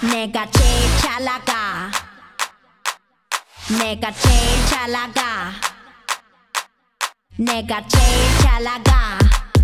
내가 제일 잘 나가. 내가 제일 잘 나가. 내가 제일 잘 나가.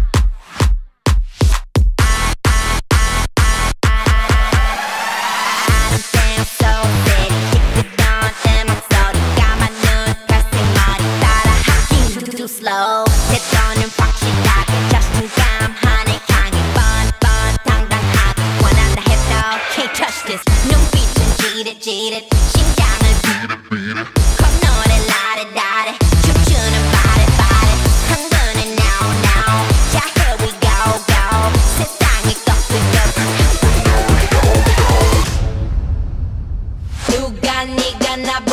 Slow. 내 ton은 확실하게 자신감하네 향해 뻔뻔당당하게 원한다 해도 can't touch this 눈빛은 지릿지릿 심장을 콧노래 라레라레 춤추는 바레바레 흥분은 now now 자 here we go go 세상이 꺼끌꺼끌 누가 네가 나